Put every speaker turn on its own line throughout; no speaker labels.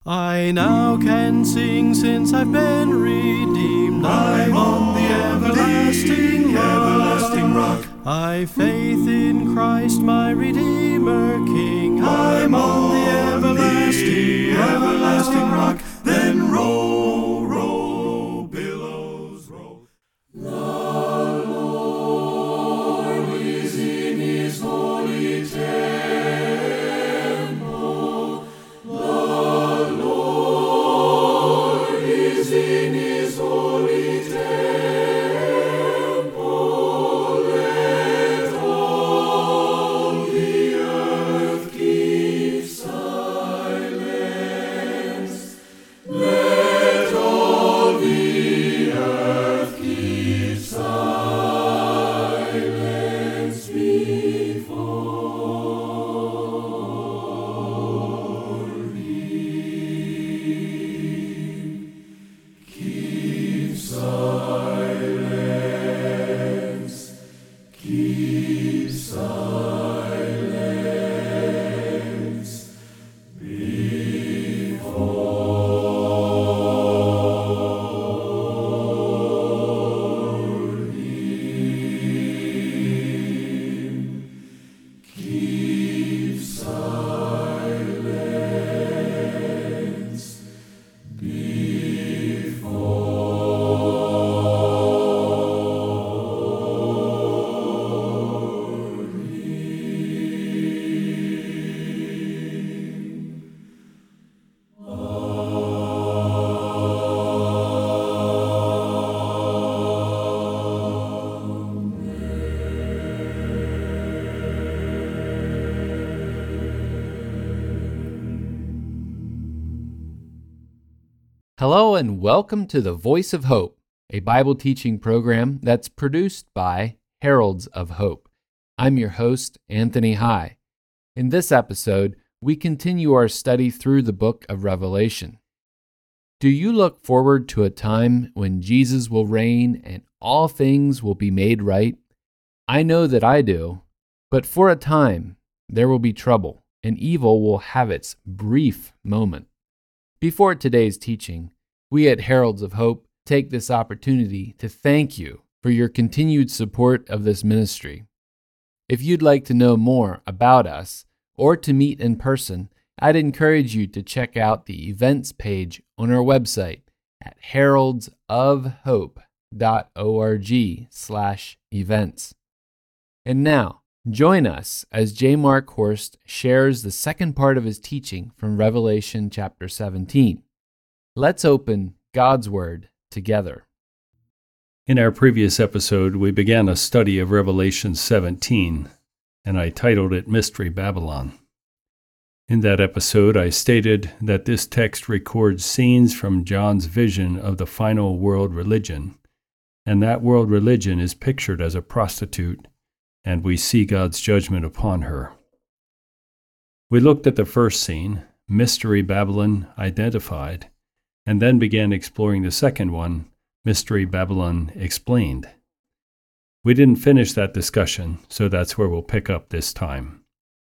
I now can sing since I've been redeemed. I'm on the everlasting rock. I've faith in Christ my Redeemer King. I'm on the everlasting rock. Then roll, roll, billows roll. The Lord is in his holy temple. The Lord is in his holy temple. Let all the earth keep silence. Let all the earth keep silence before him. Keep silence. Keep silence before him. Keep silence before
Hello and welcome to the Voice of Hope, a Bible teaching program that's produced by Heralds of Hope. I'm your host, Anthony High. In this episode, we continue our study through the book of Revelation. Do you look forward to a time when Jesus will reign and all things will be made right? I know that I do, but for a time there will be trouble and evil will have its brief moment. Before today's teaching, we at Heralds of Hope take this opportunity to thank you for your continued support of this ministry. If you'd like to know more about us or to meet in person, I'd encourage you to check out the events page on our website at heraldsofhope.org/events. And now, join us as J. Mark Horst shares the second part of his teaching from Revelation chapter 17. Let's open God's Word together.
In our previous episode, we began a study of Revelation 17, and I titled it Mystery Babylon. In that episode, I stated that this text records scenes from John's vision of the final world religion, and that world religion is pictured as a prostitute, and we see God's judgment upon her. We looked at the first scene, Mystery Babylon Identified, and then began exploring the second one, Mystery Babylon Explained. We didn't finish that discussion, so that's where we'll pick up this time.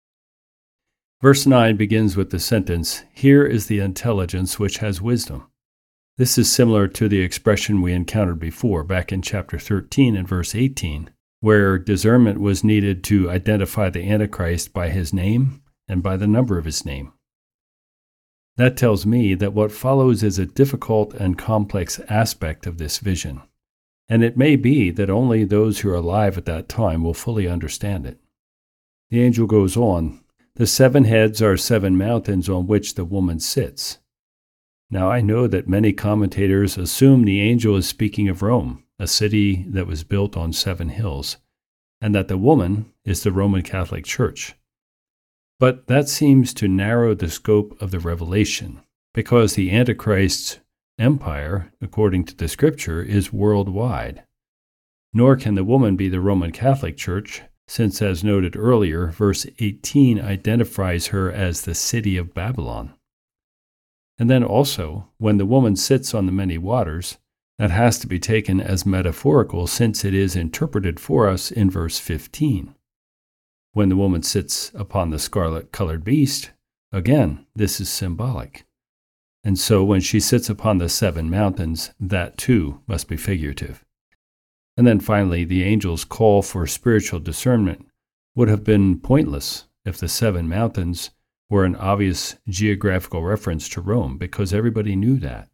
Verse 9 begins with the sentence, "Here is the intelligence which has wisdom." This is similar to the expression we encountered before, back in chapter 13 and verse 18, where discernment was needed to identify the Antichrist by his name and by the number of his name. That tells me that what follows is a difficult and complex aspect of this vision, and it may be that only those who are alive at that time will fully understand it. The angel goes on, "The 7 heads are 7 mountains on which the woman sits." Now I know that many commentators assume the angel is speaking of Rome, a city that was built on 7 hills, and that the woman is the Roman Catholic Church. But that seems to narrow the scope of the revelation, because the Antichrist's empire, according to the Scripture, is worldwide. Nor can the woman be the Roman Catholic Church, since, as noted earlier, verse 18 identifies her as the city of Babylon. And then also, when the woman sits on the many waters, that has to be taken as metaphorical since it is interpreted for us in verse 15. When the woman sits upon the scarlet-colored beast, again, this is symbolic. And so when she sits upon the 7 mountains, that too must be figurative. And then finally, the angel's call for spiritual discernment would have been pointless if the 7 mountains were an obvious geographical reference to Rome, because everybody knew that.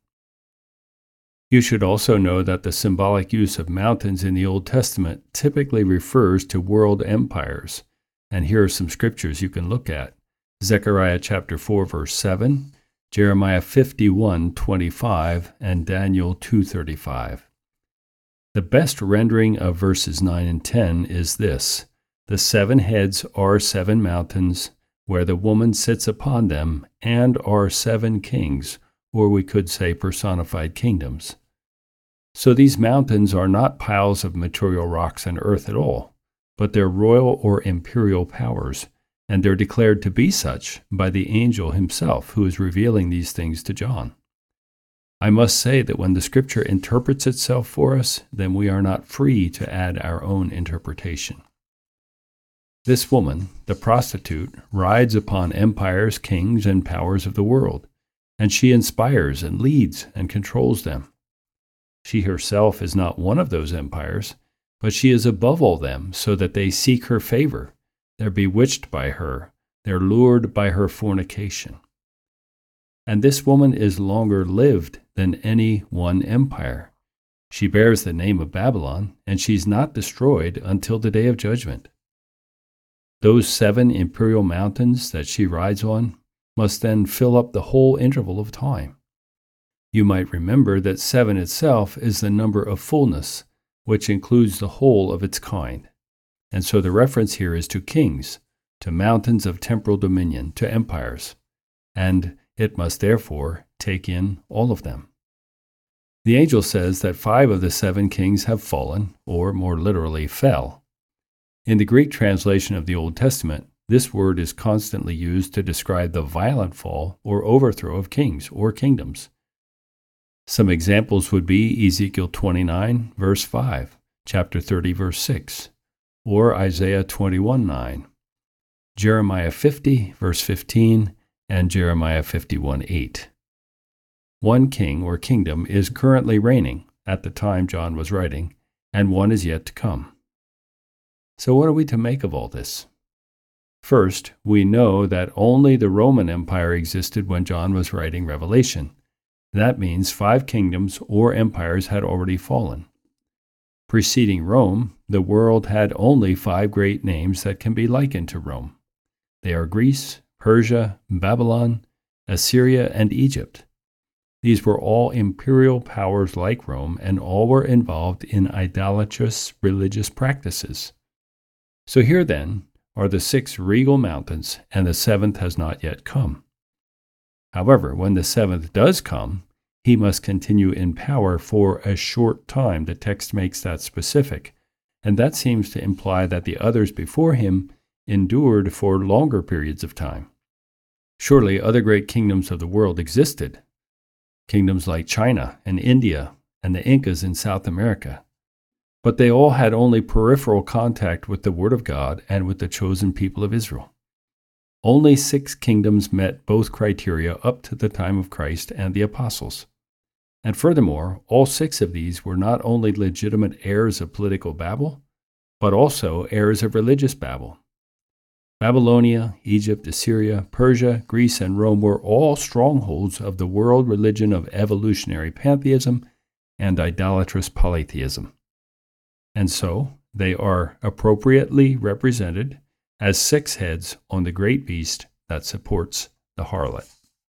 You should also know that the symbolic use of mountains in the Old Testament typically refers to world empires. And here are some scriptures you can look at. Zechariah chapter 4, verse 7, Jeremiah 51:25, and Daniel 2:35. The best rendering of verses 9 and 10 is this: the 7 heads are 7 mountains, where the woman sits upon them, and are 7 kings, or we could say personified kingdoms. So these mountains are not piles of material rocks and earth at all, but they're royal or imperial powers, and they're declared to be such by the angel himself who is revealing these things to John. I must say that when the Scripture interprets itself for us, then we are not free to add our own interpretation. This woman, the prostitute, rides upon empires, kings, and powers of the world, and she inspires and leads and controls them. She herself is not one of those empires, but she is above all them, so that they seek her favor. They're bewitched by her. They're lured by her fornication. And this woman is longer lived than any one empire. She bears the name of Babylon, and she's not destroyed until the day of judgment. Those 7 imperial mountains that she rides on must then fill up the whole interval of time. You might remember that 7 itself is the number of fullness, which includes the whole of its kind. And so the reference here is to kings, to mountains of temporal dominion, to empires, and it must therefore take in all of them. The angel says that 5 of the 7 kings have fallen, or more literally, fell. In the Greek translation of the Old Testament, this word is constantly used to describe the violent fall or overthrow of kings or kingdoms. Some examples would be Ezekiel 29, verse 5, chapter 30, verse 6, or Isaiah 21:9, Jeremiah 50, verse 15, and Jeremiah 51:8. One king or kingdom is currently reigning at the time John was writing, and one is yet to come. So what are we to make of all this? First, we know that only the Roman Empire existed when John was writing Revelation. That means 5 kingdoms or empires had already fallen. Preceding Rome, the world had only 5 great names that can be likened to Rome. They are Greece, Persia, Babylon, Assyria, and Egypt. These were all imperial powers like Rome, and all were involved in idolatrous religious practices. So here, then, are the 6 regal mountains, and the 7th has not yet come. However, when the 7th does come, he must continue in power for a short time. The text makes that specific, and that seems to imply that the others before him endured for longer periods of time. Surely other great kingdoms of the world existed, kingdoms like China and India and the Incas in South America. But they all had only peripheral contact with the Word of God and with the chosen people of Israel. Only 6 kingdoms met both criteria up to the time of Christ and the apostles. And furthermore, all 6 of these were not only legitimate heirs of political Babel, but also heirs of religious Babel. Babylonia, Egypt, Assyria, Persia, Greece, and Rome were all strongholds of the world religion of evolutionary pantheism and idolatrous polytheism. And so they are appropriately represented as 6 heads on the great beast that supports the harlot.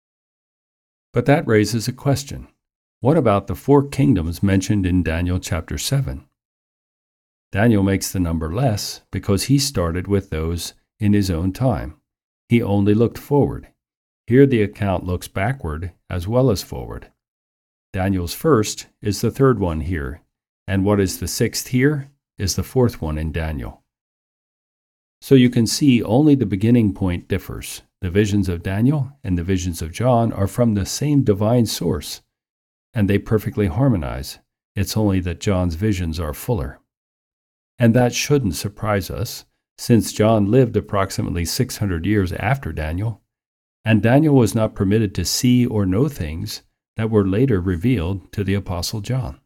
But that raises a question. What about the 4 kingdoms mentioned in Daniel chapter 7? Daniel makes the number less because he started with those in his own time. He only looked forward. Here the account looks backward as well as forward. Daniel's first is the 3rd one here, and what is the 6th here is the 4th one in Daniel. So you can see only the beginning point differs. The visions of Daniel and the visions of John are from the same divine source, and they perfectly harmonize. It's only that John's visions are fuller. And that shouldn't surprise us, since John lived approximately 600 years after Daniel, and Daniel was not permitted to see or know things that were later revealed to the Apostle John.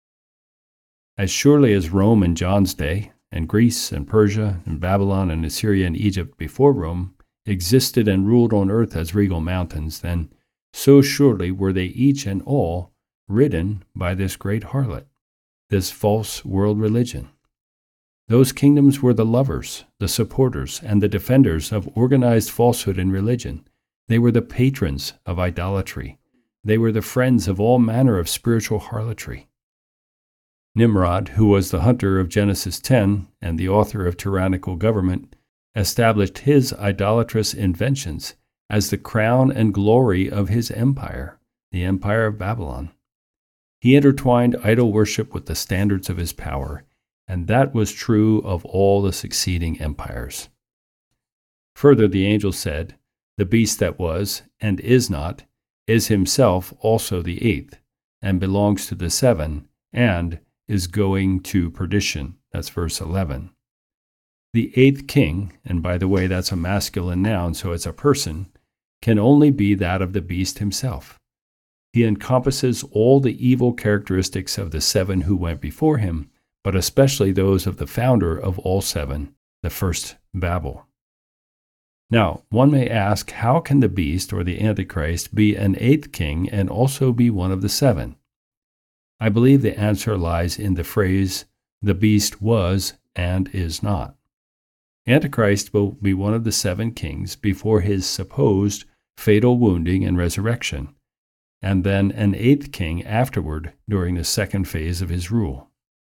As surely as Rome in John's day, and Greece and Persia and Babylon and Assyria and Egypt before Rome existed and ruled on earth as regal mountains, then so surely were they each and all ridden by this great harlot, this false world religion. Those kingdoms were the lovers, the supporters, and the defenders of organized falsehood in religion. They were the patrons of idolatry. They were the friends of all manner of spiritual harlotry. Nimrod, who was the hunter of Genesis 10 and the author of tyrannical government, established his idolatrous inventions as the crown and glory of his empire, the Empire of Babylon. He intertwined idol worship with the standards of his power, and that was true of all the succeeding empires. Further, the angel said, "The beast that was, and is not, is himself also the eighth, and belongs to the seven, and is going to perdition." That's verse 11. The eighth king, and by the way, that's a masculine noun, so it's a person, can only be that of the beast himself. He encompasses all the evil characteristics of the seven who went before him, but especially those of the founder of all seven, the first Babel. Now, one may ask, how can the beast or the Antichrist be an eighth king and also be one of the seven? I believe the answer lies in the phrase, "the beast was and is not." Antichrist will be one of the seven kings before his supposed fatal wounding and resurrection, and then an eighth king afterward during the second phase of his rule.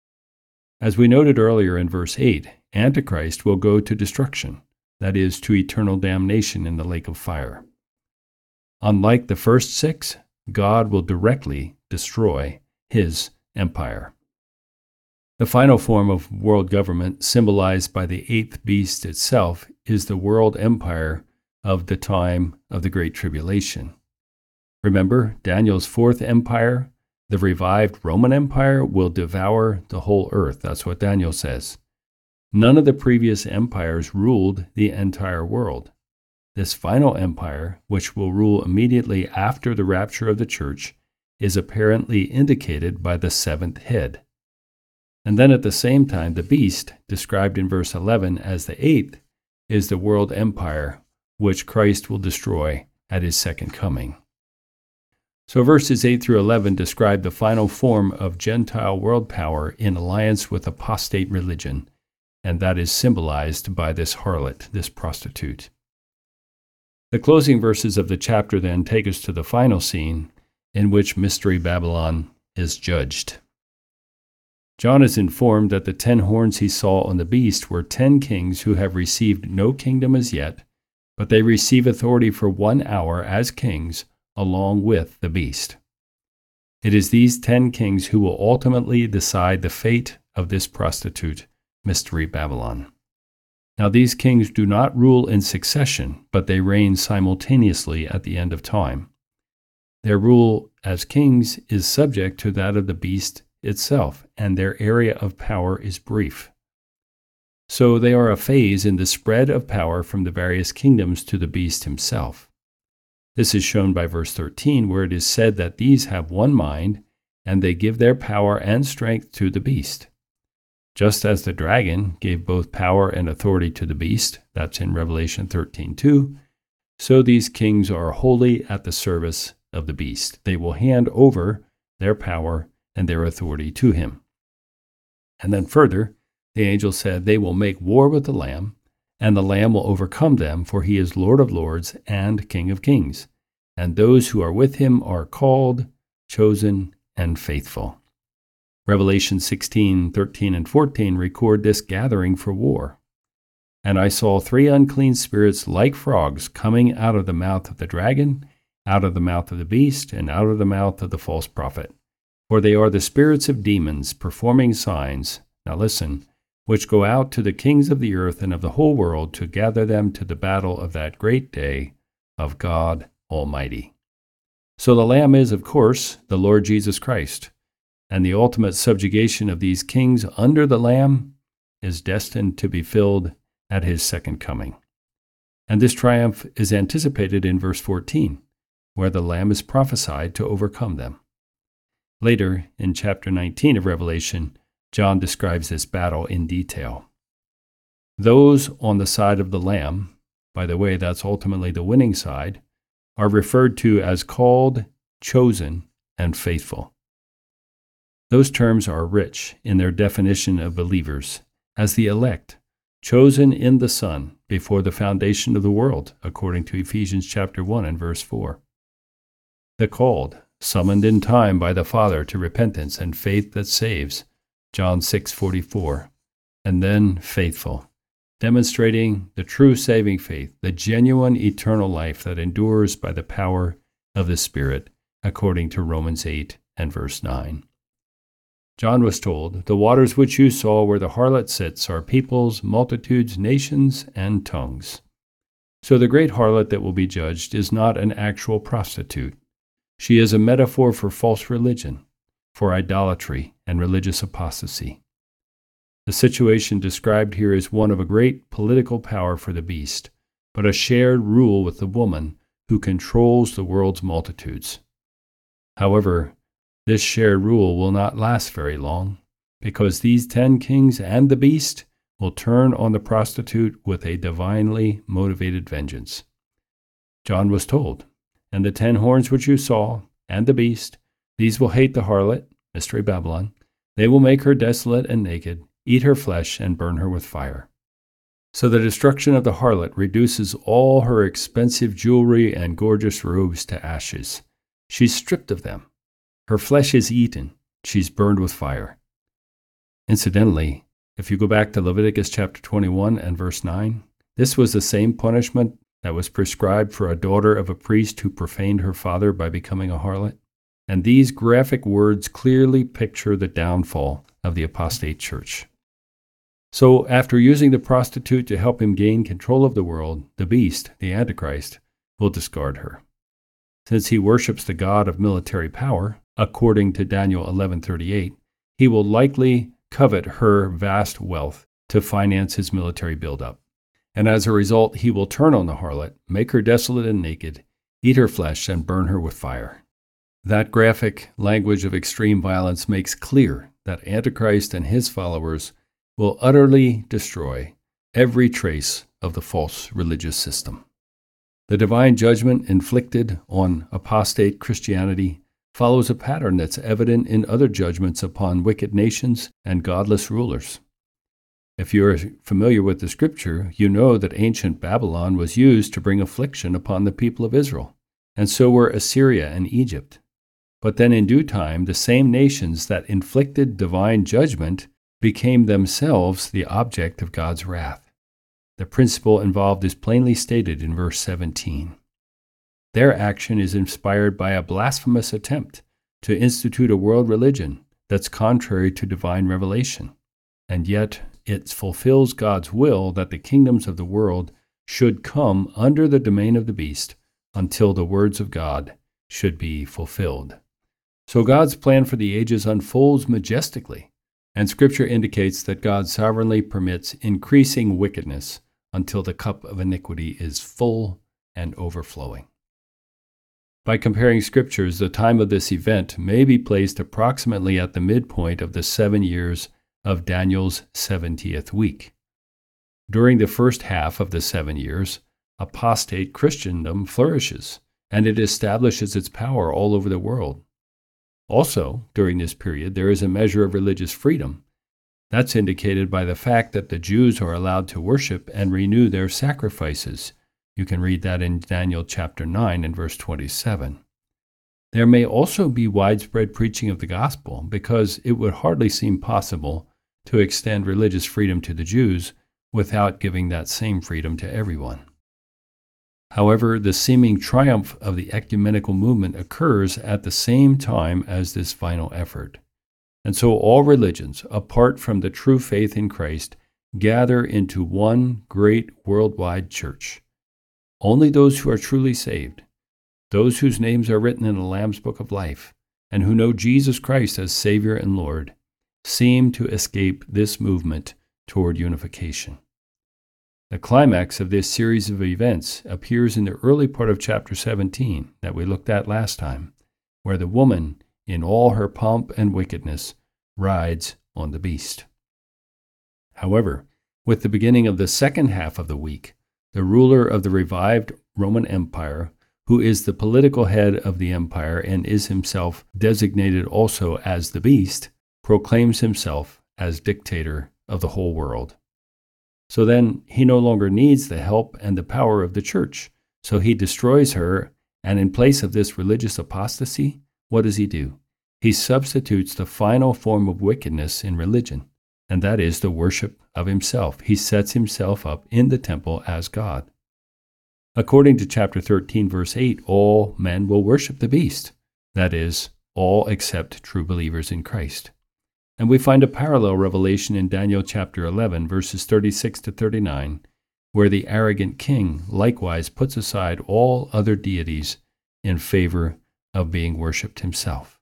As we noted earlier in verse 8, Antichrist will go to destruction, that is, to eternal damnation in the lake of fire. Unlike the first six, God will directly destroy his empire. The final form of world government, symbolized by the eighth beast itself, is the world empire of the time of the Great Tribulation. Remember, Daniel's fourth empire, the revived Roman Empire, will devour the whole earth. That's what Daniel says. None of the previous empires ruled the entire world. This final empire, which will rule immediately after the rapture of the church, is apparently indicated by the seventh head. And then at the same time, the beast, described in verse 11 as the eighth, is the world empire which Christ will destroy at his second coming. So verses 8 through 11 describe the final form of Gentile world power in alliance with apostate religion, and that is symbolized by this harlot, this prostitute. The closing verses of the chapter then take us to the final scene in which Mystery Babylon is judged. John is informed that the 10 horns he saw on the beast were 10 kings who have received no kingdom as yet, but they receive authority for 1 hour as kings along with the beast. It is these 10 kings who will ultimately decide the fate of this prostitute, Mystery Babylon. Now these kings do not rule in succession, but they reign simultaneously at the end of time. Their rule as kings is subject to that of the beast itself, and their area of power is brief. So they are a phase in the spread of power from the various kingdoms to the beast himself. This is shown by verse 13, where it is said that these have one mind, and they give their power and strength to the beast. Just as the dragon gave both power and authority to the beast, that's in Revelation 13:2, so these kings are wholly at the service of the beast. They will hand over their power and their authority to him. And then further, the angel said, they will make war with the Lamb, and the Lamb will overcome them, for he is Lord of lords and King of kings. And those who are with him are called, chosen, and faithful. Revelation 16:13 and 14 record this gathering for war. And I saw 3 unclean spirits like frogs coming out of the mouth of the dragon, out of the mouth of the beast, and out of the mouth of the false prophet. For they are the spirits of demons, performing signs, now listen, which go out to the kings of the earth and of the whole world to gather them to the battle of that great day of God Almighty. So the Lamb is, of course, the Lord Jesus Christ, and the ultimate subjugation of these kings under the Lamb is destined to be filled at his second coming. And this triumph is anticipated in verse 14, where the Lamb is prophesied to overcome them. Later, in chapter 19 of Revelation, John describes this battle in detail. Those on the side of the Lamb, by the way, that's ultimately the winning side, are referred to as called, chosen, and faithful. Those terms are rich in their definition of believers as the elect, chosen in the Son before the foundation of the world, according to Ephesians chapter 1 and verse 4. The called, summoned in time by the Father to repentance and faith that saves, John 6:44, and then faithful, demonstrating the true saving faith, the genuine eternal life that endures by the power of the Spirit, according to Romans 8 and verse 9. John was told, "The waters which you saw where the harlot sits are peoples, multitudes, nations, and tongues." So the great harlot that will be judged is not an actual prostitute. She is a metaphor for false religion, for idolatry and religious apostasy. The situation described here is one of a great political power for the beast, but a shared rule with the woman who controls the world's multitudes. However, this shared rule will not last very long, because these 10 kings and the beast will turn on the prostitute with a divinely motivated vengeance. John was told, "And the 10 horns which you saw, and the beast, these will hate the harlot, Mystery Babylon. They will make her desolate and naked, eat her flesh, and burn her with fire." So the destruction of the harlot reduces all her expensive jewelry and gorgeous robes to ashes. She's stripped of them. Her flesh is eaten. She's burned with fire. Incidentally, if you go back to Leviticus chapter 21 and verse 9, this was the same punishment that was prescribed for a daughter of a priest who profaned her father by becoming a harlot. And these graphic words clearly picture the downfall of the apostate church. So after using the prostitute to help him gain control of the world, the beast, the Antichrist, will discard her. Since he worships the god of military power, according to Daniel 11:38, he will likely covet her vast wealth to finance his military buildup. And as a result, he will turn on the harlot, make her desolate and naked, eat her flesh, and burn her with fire. That graphic language of extreme violence makes clear that Antichrist and his followers will utterly destroy every trace of the false religious system. The divine judgment inflicted on apostate Christianity follows a pattern that's evident in other judgments upon wicked nations and godless rulers. If you're familiar with the scripture, you know that ancient Babylon was used to bring affliction upon the people of Israel, and so were Assyria and Egypt. But then in due time, the same nations that inflicted divine judgment became themselves the object of God's wrath. The principle involved is plainly stated in verse 17. Their action is inspired by a blasphemous attempt to institute a world religion that's contrary to divine revelation, and yet it fulfills God's will that the kingdoms of the world should come under the domain of the beast until the words of God should be fulfilled. So God's plan for the ages unfolds majestically, and Scripture indicates that God sovereignly permits increasing wickedness until the cup of iniquity is full and overflowing. By comparing Scriptures, the time of this event may be placed approximately at the midpoint of the 7 years of Daniel's 70th week. During the first half of the 7 years, apostate Christendom flourishes, and it establishes its power all over the world. Also, during this period, there is a measure of religious freedom. That's indicated by the fact that the Jews are allowed to worship and renew their sacrifices. You can read that in Daniel chapter 9 and verse 27. There may also be widespread preaching of the gospel, because it would hardly seem possible to extend religious freedom to the Jews without giving that same freedom to everyone. However, the seeming triumph of the ecumenical movement occurs at the same time as this final effort. And so all religions, apart from the true faith in Christ, gather into one great worldwide church. Only those who are truly saved, those whose names are written in the Lamb's Book of Life, and who know Jesus Christ as Savior and Lord, seem to escape this movement toward unification. The climax of this series of events appears in the early part of chapter 17 that we looked at last time, where the woman, in all her pomp and wickedness, rides on the beast. However, with the beginning of the second half of the week, the ruler of the revived Roman Empire, who is the political head of the empire and is himself designated also as the beast, proclaims himself as dictator of the whole world. So then he no longer needs the help and the power of the church, so he destroys her, and in place of this religious apostasy, what does he do? He substitutes the final form of wickedness in religion, and that is the worship of himself. He sets himself up in the temple as God. According to chapter 13, verse 8, all men will worship the beast, that is, all except true believers in Christ. And we find a parallel revelation in Daniel chapter 11, verses 36 to 39, where the arrogant king likewise puts aside all other deities in favor of being worshipped himself.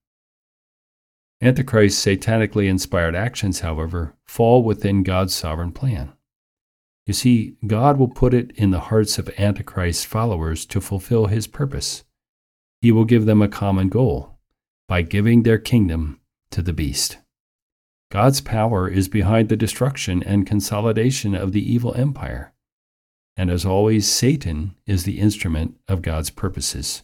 Antichrist's satanically inspired actions, however, fall within God's sovereign plan. You see, God will put it in the hearts of Antichrist's followers to fulfill his purpose. He will give them a common goal by giving their kingdom to the beast. God's power is behind the destruction and consolidation of the evil empire. And as always, Satan is the instrument of God's purposes.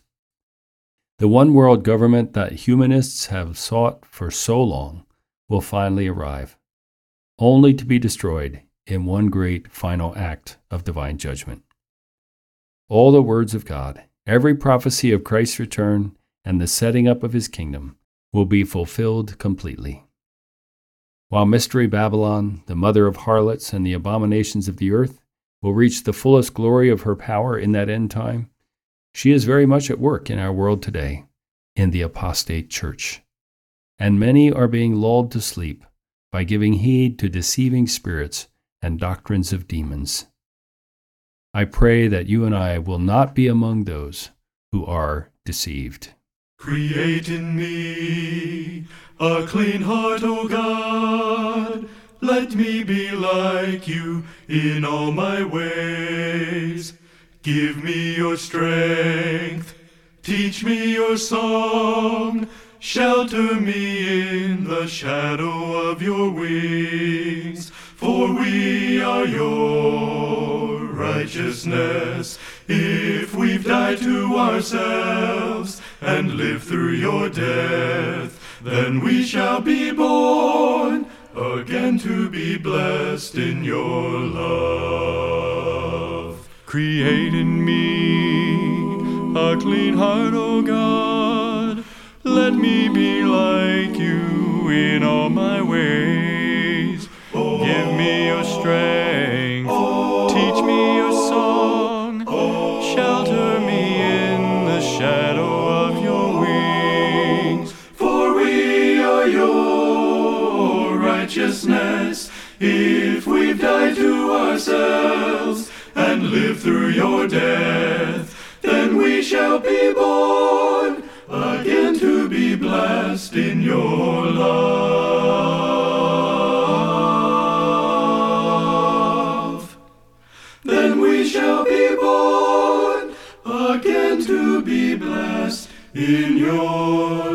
The one world government that humanists have sought for so long will finally arrive, only to be destroyed in one great final act of divine judgment. All the words of God, every prophecy of Christ's return, and the setting up of his kingdom will be fulfilled completely. While Mystery Babylon, the mother of harlots and the abominations of the earth, will reach the fullest glory of her power in that end time, she is very much at work in our world today, in the apostate church. And many are being lulled to sleep by giving heed to deceiving spirits and doctrines of demons. I pray that you and I will not be among those who are deceived.
Create in me a clean heart, O God. Let me be like you in all my ways. Give me your strength, teach me your song, shelter me in the shadow of your wings, for we are your righteousness. If we've died to ourselves and lived through your death, then we shall be born again to be blessed in your love. Create in me a clean heart, O God. Let me be like you in all my ways. Give me your strength, teach me your song, shelter me in the shadow of your wings. For we are your righteousness. If we've died to ourselves and lived through your death, then we shall be born again to be blessed in your love. Then we shall be born again to be blessed in your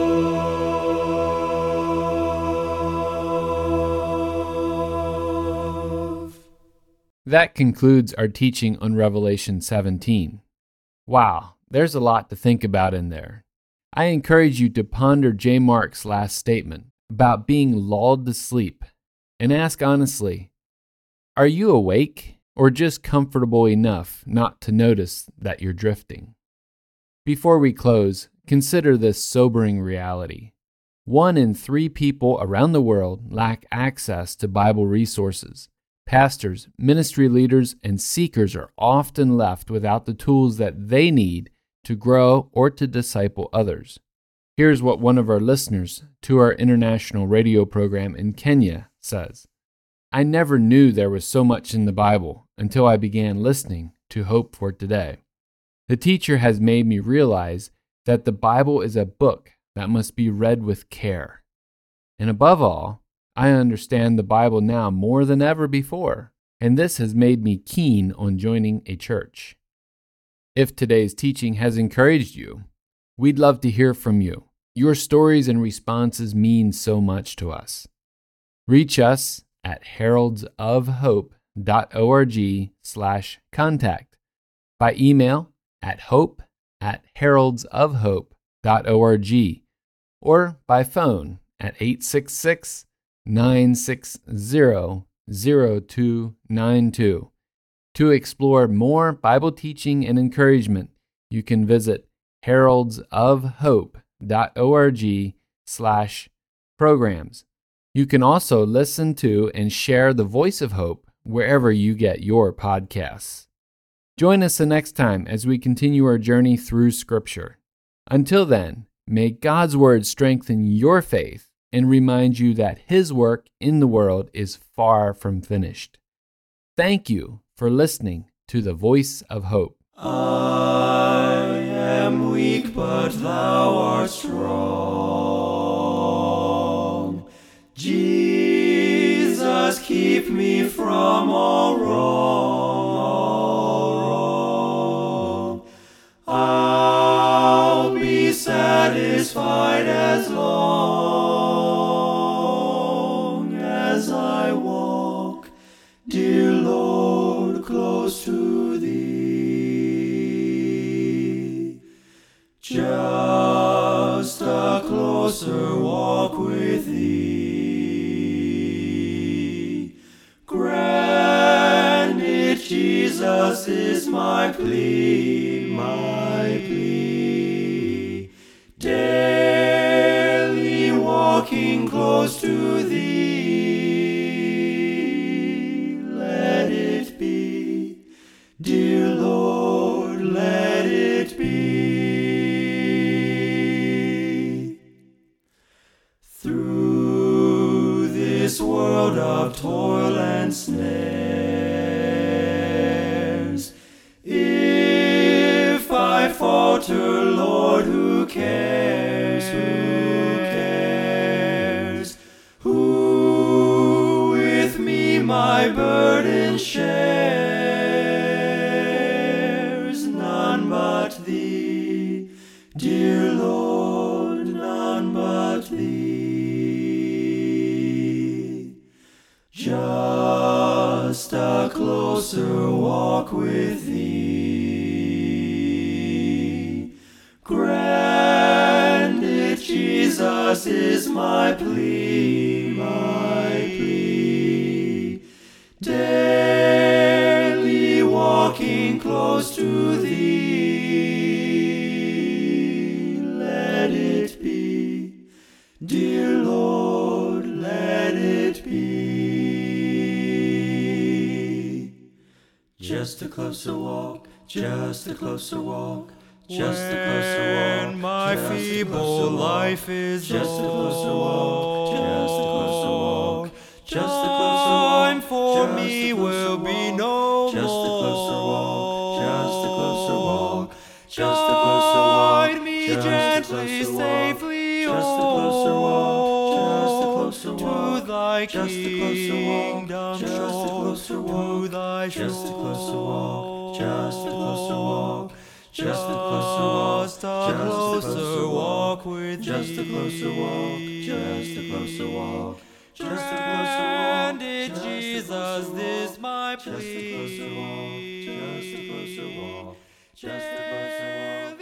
love.
That concludes our teaching on Revelation 17. Wow, there's a lot to think about in there. I encourage you to ponder J. Mark's last statement about being lulled to sleep and ask honestly, are you awake or just comfortable enough not to notice that you're drifting? Before we close, consider this sobering reality. 1 in 3 people around the world lack access to Bible resources. Pastors, ministry leaders, and seekers are often left without the tools that they need to grow or to disciple others. Here's what one of our listeners to our international radio program in Kenya says. I never knew there was so much in the Bible until I began listening to Hope for Today. The teacher has made me realize that the Bible is a book that must be read with care. And above all, I understand the Bible now more than ever before. and this has made me keen on joining a church. If today's teaching has encouraged you, we'd love to hear from you. Your stories and responses mean so much to us. Reach us at heraldsofhope.org/contact, by email at hope@heraldsofhope.org, or by phone at 866-960-0292. To explore more Bible teaching and encouragement, you can visit heraldsofhope.org/programs. You can also listen to and share the Voice of Hope wherever you get your podcasts. Join us the next time as we continue our journey through Scripture. Until then, may God's Word strengthen your faith and remind you that His work in the world is far from finished. Thank you for listening to the Voice of Hope.
I am weak, but thou art strong. Jesus, keep me from all wrong. I'll be satisfied as long as I walk, dear Lord, close to Thee. Just a closer walk with Thee. Grant it, Jesus, is my plea, my plea. Daily walking close to Thee. Let it be, dear Lord, let it be. Through this world of toil and snares, if I falter, Lord, who cares, who cares? Who with me my burden shares? None but Thee, dear Lord, none but Thee. Just a closer walk with Thee. Grant it, Jesus, is my plea, my plea. Daily walking close to Thee. Let it be, dear Lord, let it be. Just a closer walk, just a closer walk, just a closer walk.
When my feeble life is
just a closer walk, just a closer walk, just a closer
time
walk,
for
just
me
a closer
will be
walk,
no
just a closer walk, just a closer walk, just a closer
Guide
walk,
me
just a
gently,
closer walk,
safely
just a closer walk, just a closer walk,
to Thy
just a closer walk,
kingdom
just a closer
shore,
walk,
to Thy
just a closer walk,
shore.
just a closer walk, just a closer walk,
Just a closer walk with
just a closer walk, just a closer walk, just a closer walk,
And it,
just a
Jesus,
closer walk,
this my
just a closer walk,
plea.
just a closer walk, just a closer walk.